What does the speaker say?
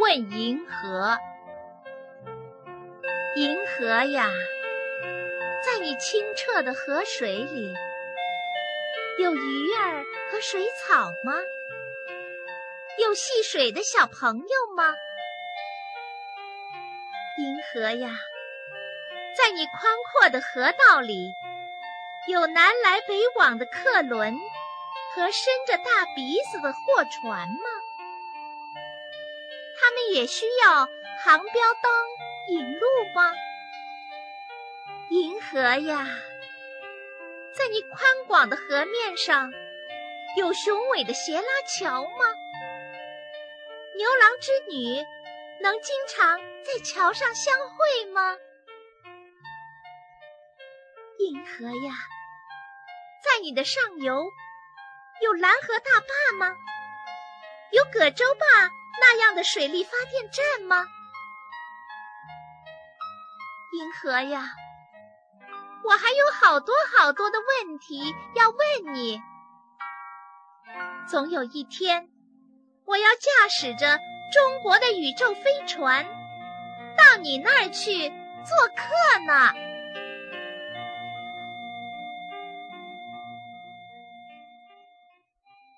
问银河。银河呀，在你清澈的河水里，有鱼儿和水草吗？有戏水的小朋友吗？银河呀，在你宽阔的河道里，有南来北往的客轮和伸着大鼻子的货船吗？他们也需要航标灯引路吗？银河呀，在你宽广的河面上，有雄伟的斜拉桥吗？牛郎织女能经常在桥上相会吗？银河呀，在你的上游，有蓝河大坝吗？有葛洲坝那样的水力发电站吗？银河呀，我还有好多好多的问题要问你。总有一天，我要驾驶着中国的宇宙飞船到你那儿去做客呢。